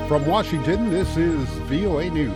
From Washington, this is VOA News.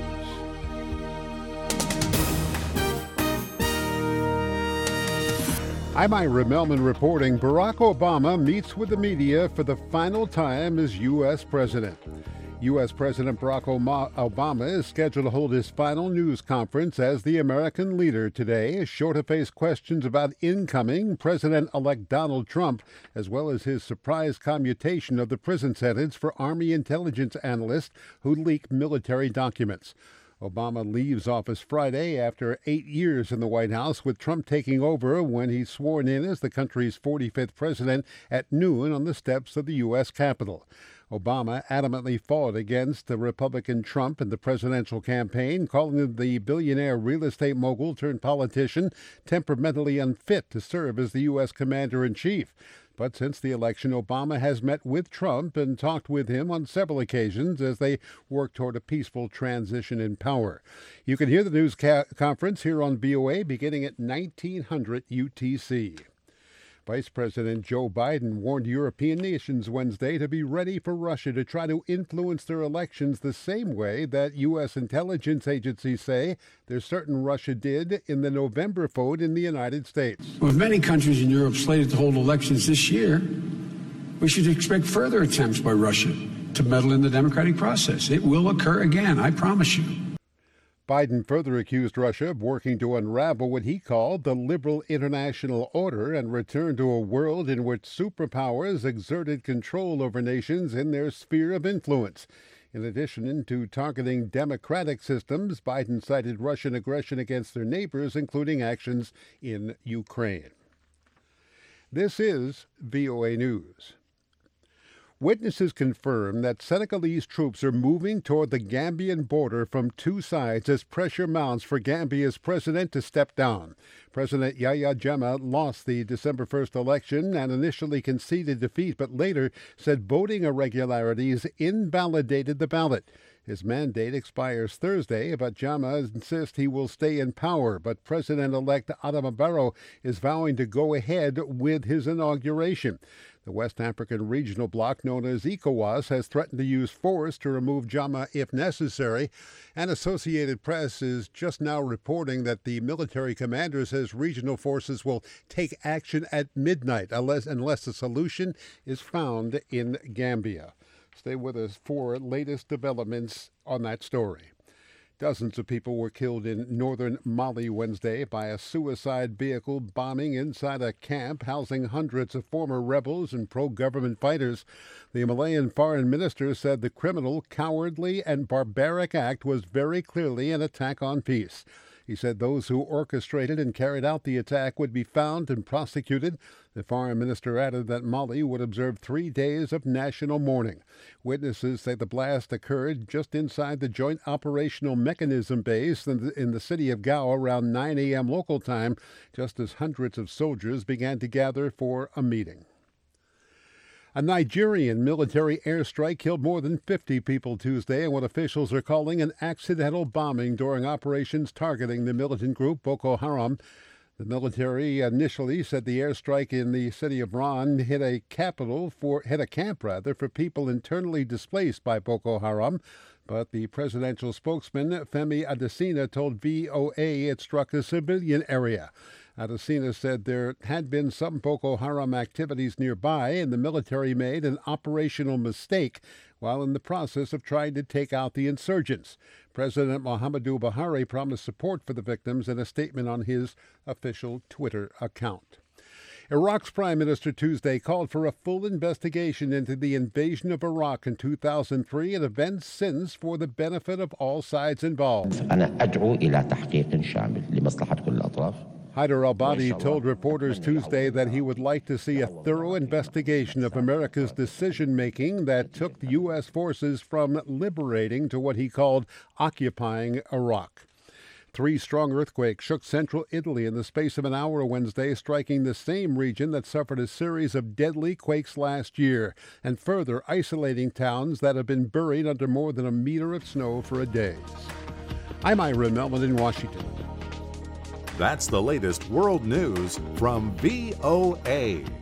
I'm Ira Melman reporting Barack Obama meets with the media for the final time as U.S. President. U.S. President Barack Obama is scheduled to hold his final news conference as the American leader today, sure to face questions about incoming President-elect Donald Trump, as well as his surprise commutation of the prison sentence for Army intelligence analysts who leaked military documents. Obama leaves office Friday after 8 years in the White House, with Trump taking over when he's sworn in as the country's 45th president at noon on the steps of the U.S. Capitol. Obama adamantly fought against the Republican Trump in the presidential campaign, calling the billionaire real estate mogul turned politician temperamentally unfit to serve as the U.S. commander-in-chief. But since the election, Obama has met with Trump and talked with him on several occasions as they work toward a peaceful transition in power. You can hear the news conference here on VOA beginning at 1900 UTC. Vice President Joe Biden warned European nations Wednesday to be ready for Russia to try to influence their elections the same way that U.S. intelligence agencies say they're certain Russia did in the November vote in the United States. With many countries in Europe slated to hold elections this year, we should expect further attempts by Russia to meddle in the democratic process. It will occur again, I promise you. Biden further accused Russia of working to unravel what he called the liberal international order and return to a world in which superpowers exerted control over nations in their sphere of influence. In addition to targeting democratic systems, Biden cited Russian aggression against their neighbors, including actions in Ukraine. This is VOA News. Witnesses confirm that Senegalese troops are moving toward the Gambian border from two sides as pressure mounts for Gambia's president to step down. President Yahya Jammeh lost the December 1st election and initially conceded defeat, but later said voting irregularities invalidated the ballot. His mandate expires Thursday, but Jammeh insists he will stay in power. But President-elect Adama Barrow is vowing to go ahead with his inauguration. The West African regional bloc known as ECOWAS has threatened to use force to remove Jammeh if necessary. And Associated Press is just now reporting that the military commander says regional forces will take action at midnight unless a solution is found in Gambia. Stay with us for latest developments on that story. Dozens of people were killed in northern Mali Wednesday by a suicide vehicle bombing inside a camp housing hundreds of former rebels and pro-government fighters. The Malian foreign minister said the criminal, cowardly, and barbaric act was very clearly an attack on peace. He said those who orchestrated and carried out the attack would be found and prosecuted. The foreign minister added that Mali would observe 3 days of national mourning. Witnesses say the blast occurred just inside the Joint Operational Mechanism base in the city of Gao around 9 a.m. local time, just as hundreds of soldiers began to gather for a meeting. A Nigerian military airstrike killed more than 50 people Tuesday in what officials are calling an accidental bombing during operations targeting the militant group Boko Haram. The military initially said the airstrike in the city of Ran hit a camp for people internally displaced by Boko Haram. But the presidential spokesman, Femi Adesina, told VOA it struck a civilian area. Adesina said there had been some Boko Haram activities nearby, and the military made an operational mistake while in the process of trying to take out the insurgents. President Muhammadu Buhari promised support for the victims in a statement on his official Twitter account. Iraq's Prime Minister Tuesday called for a full investigation into the invasion of Iraq in 2003 and events since for the benefit of all sides involved. Haider al-Abadi told reporters Tuesday that he would like to see a thorough investigation of America's decision-making that took the U.S. forces from liberating to what he called occupying Iraq. 3 strong earthquakes shook central Italy in the space of an hour Wednesday, striking the same region that suffered a series of deadly quakes last year, and further isolating towns that have been buried under more than a meter of snow for days. I'm Ira Melman in Washington. That's the latest world news from VOA.